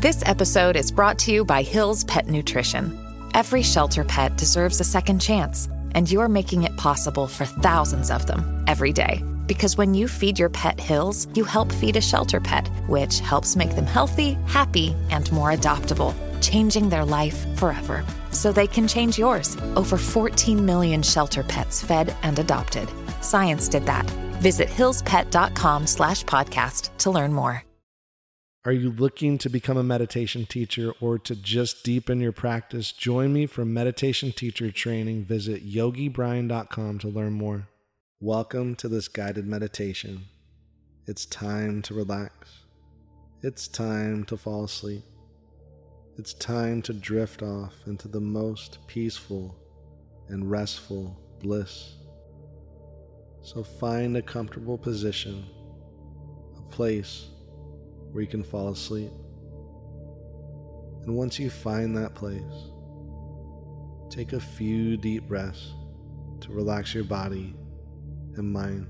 This episode is brought to you by Hill's Pet Nutrition. Every shelter pet deserves a second chance, and you're making it possible for thousands of them every day. Because when you feed your pet Hill's, you help feed a shelter pet, which helps make them healthy, happy, and more adoptable, changing their life forever. So they can change yours. Over 14 million shelter pets fed and adopted. Science did that. Visit hillspet.com/podcast to learn more. Are you looking to become a meditation teacher or to just deepen your practice? Join me for meditation teacher training. Visit yogibrian.com to learn more. Welcome to this guided meditation. It's time to relax. It's time to fall asleep. It's time to drift off into the most peaceful and restful bliss. So find a comfortable position, a place where you can fall asleep. And once you find that place, take a few deep breaths to relax your body and mind.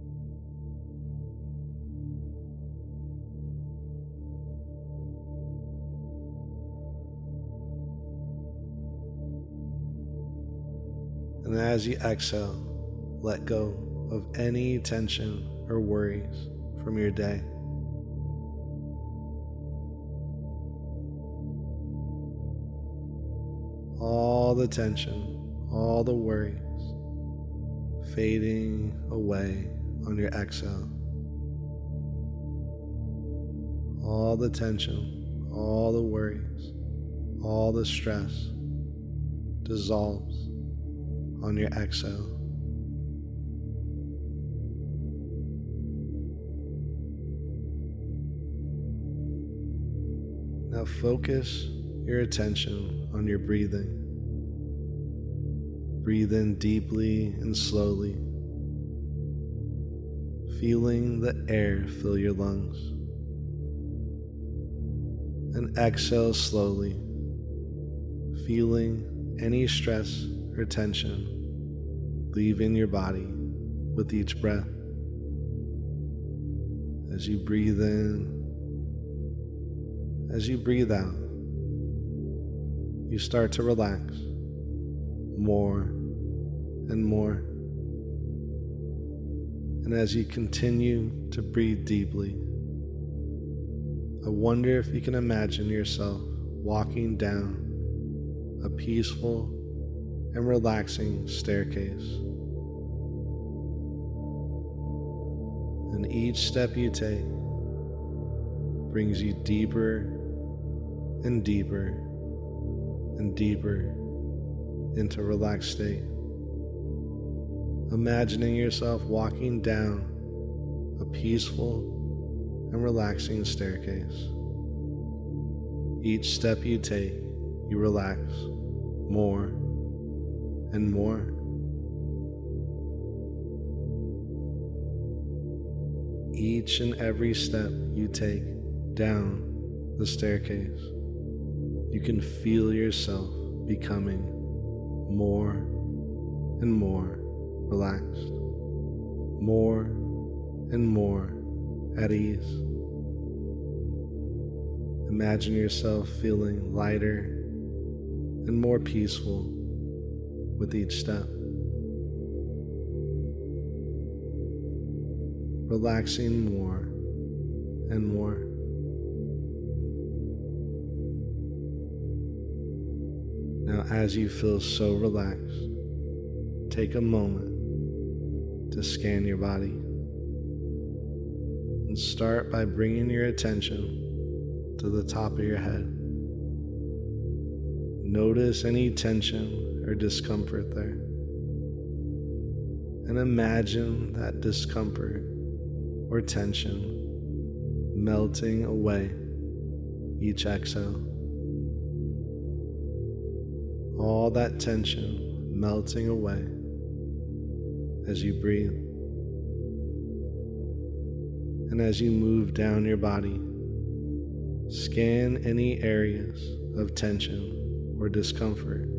And as you exhale, let go of any tension or worries from your day. All the tension, all the worries, fading away on your exhale. All the tension, all the worries, all the stress dissolves on your exhale. Now focus your attention on your breathing. Breathe in deeply and slowly, feeling the air fill your lungs. And exhale slowly, feeling any stress or tension leaving your body with each breath. As you breathe in, as you breathe out, you start to relax more and more. And as you continue to breathe deeply, I wonder if you can imagine yourself walking down a peaceful and relaxing staircase. And each step you take brings you deeper and deeper and deeper into a relaxed state. Imagining yourself walking down a peaceful and relaxing staircase. Each step you take, you relax more and more. Each and every step you take down the staircase, you can feel yourself becoming more and more relaxed, more and more at ease. Imagine yourself feeling lighter and more peaceful with each step. Relaxing more and more. Now, as you feel so relaxed, take a moment to scan your body. And start by bringing your attention to the top of your head. Notice any tension or discomfort there. And imagine that discomfort or tension melting away each exhale. All that tension melting away as you breathe. And as you move down your body, scan any areas of tension or discomfort.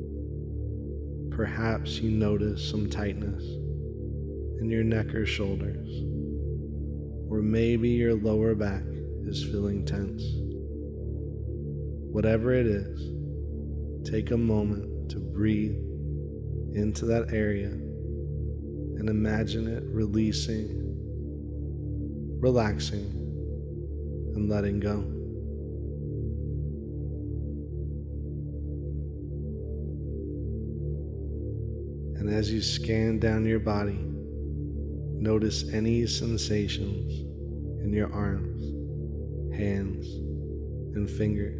Perhaps you notice some tightness in your neck or shoulders, or maybe your lower back is feeling tense. Whatever it is, take a moment to breathe into that area and imagine it releasing, relaxing, and letting go. And as you scan down your body, notice any sensations in your arms, hands, and fingers.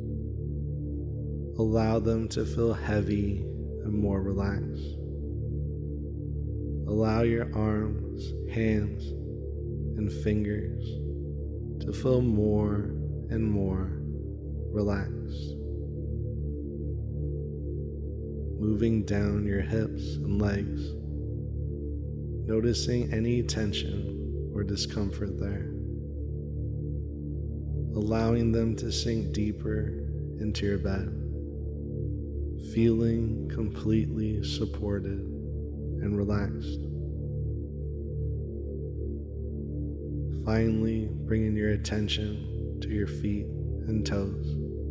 Allow them to feel heavy and more relaxed. Allow your arms, hands, and fingers to feel more and more relaxed. Moving down your hips and legs, noticing any tension or discomfort there. Allowing them to sink deeper into your bed, feeling completely supported and relaxed. Finally, bringing your attention to your feet and toes.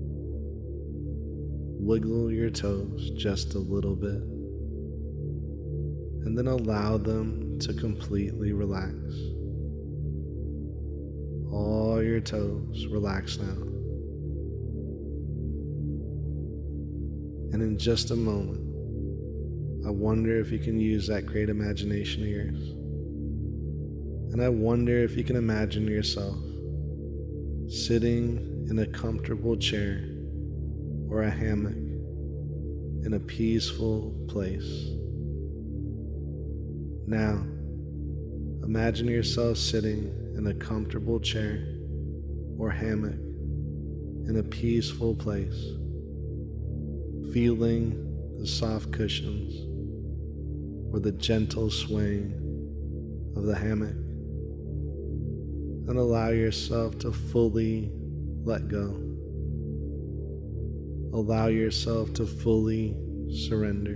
Wiggle your toes just a little bit, and then allow them to completely relax. All your toes relax now. And in just a moment, I wonder if you can use that great imagination of yours. And I wonder if you can imagine yourself sitting in a comfortable chair or a hammock in a peaceful place. Now, imagine yourself sitting in a comfortable chair or hammock in a peaceful place, feeling the soft cushions or the gentle swaying of the hammock, and allow yourself to fully let go. Allow yourself to fully surrender.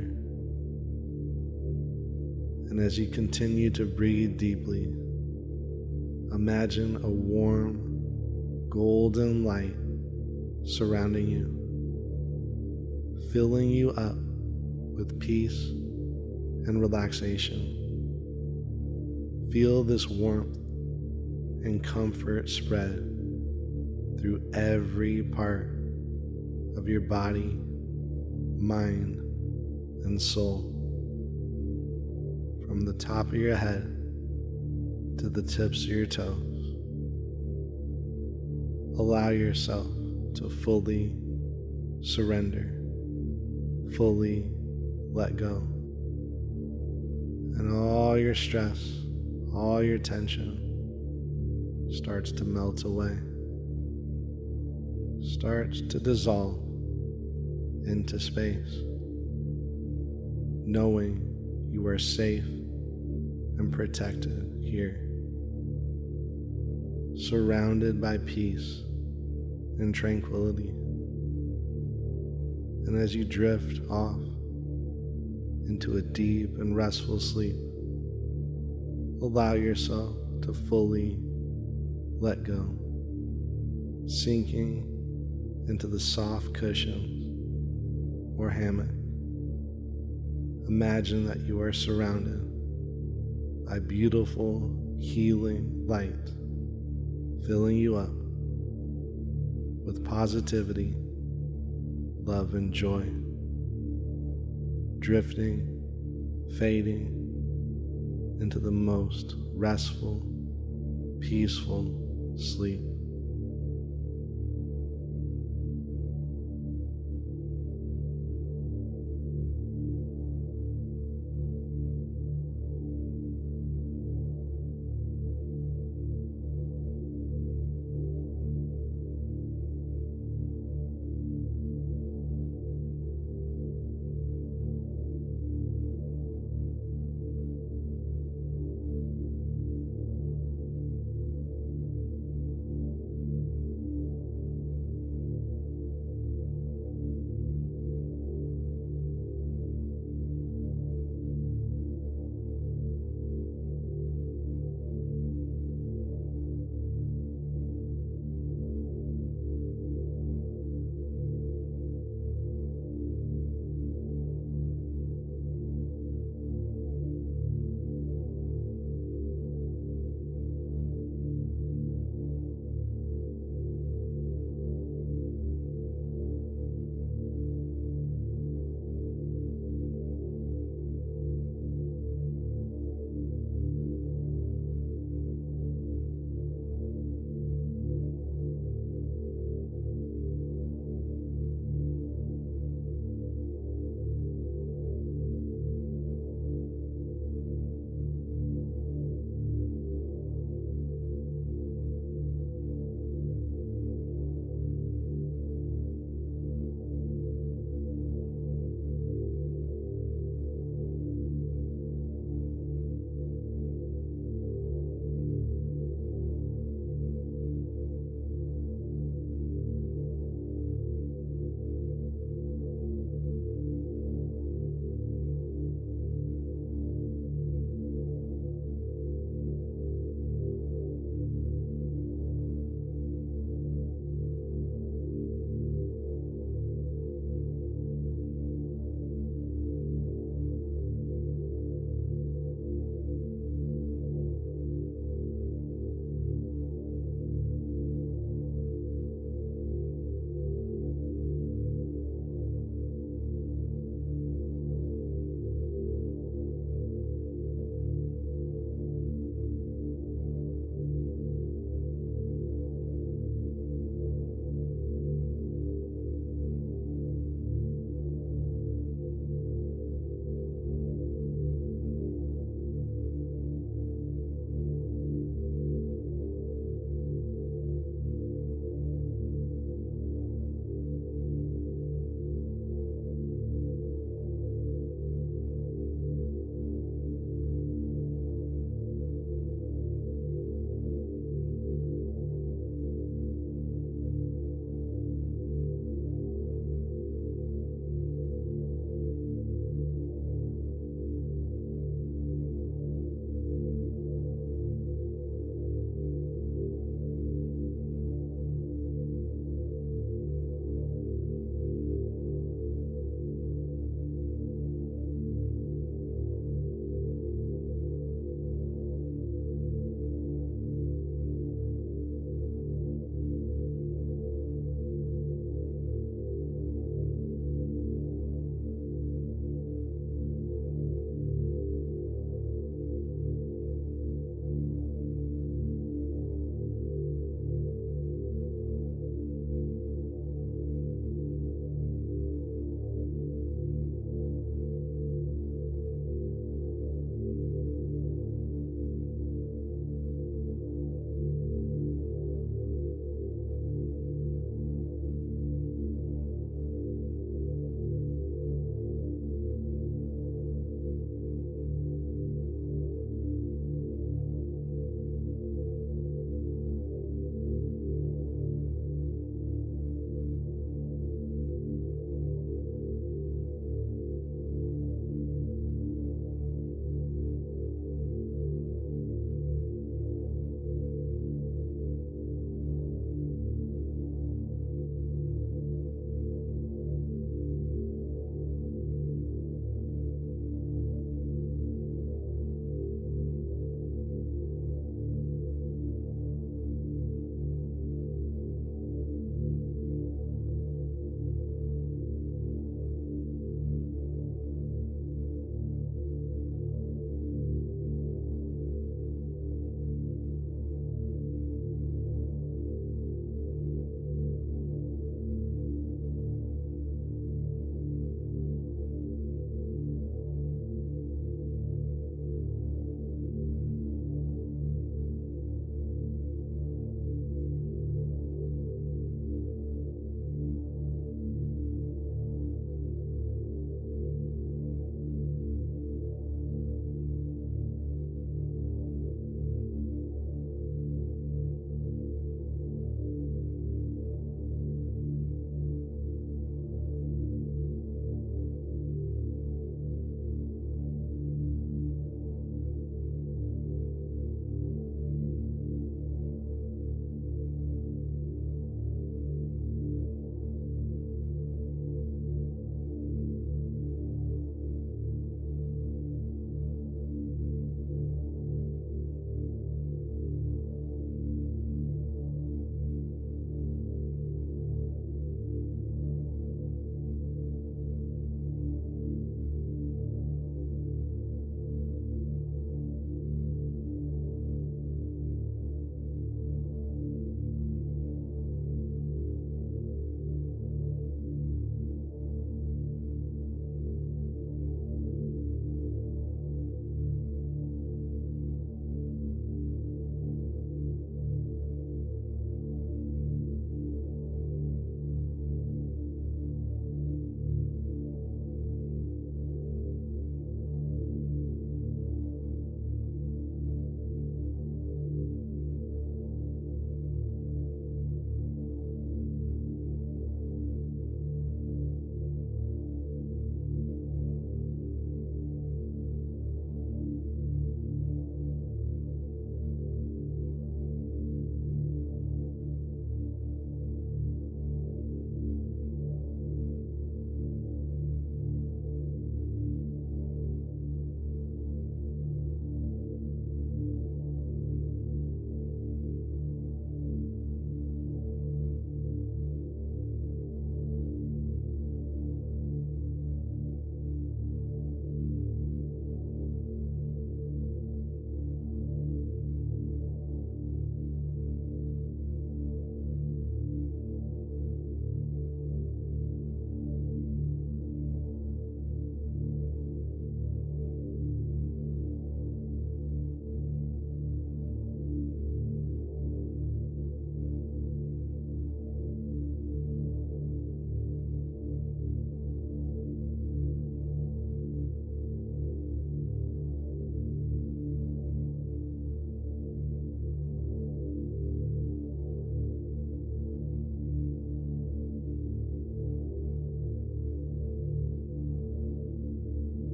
And as you continue to breathe deeply, imagine a warm, golden light surrounding you, filling you up with peace and relaxation. Feel this warmth and comfort spread through every part of your body, mind, and soul, from the top of your head to the tips of your toes. Allow yourself to fully surrender, fully let go, and all your stress, all your tension starts to melt away, starts to dissolve into space, knowing you are safe and protected here, surrounded by peace and tranquility. And as you drift off into a deep and restful sleep, allow yourself to fully let go, sinking into the soft cushions or hammock. Imagine that you are surrounded by beautiful, healing light, filling you up with positivity, love, and joy, drifting, fading into the most restful, peaceful sleep.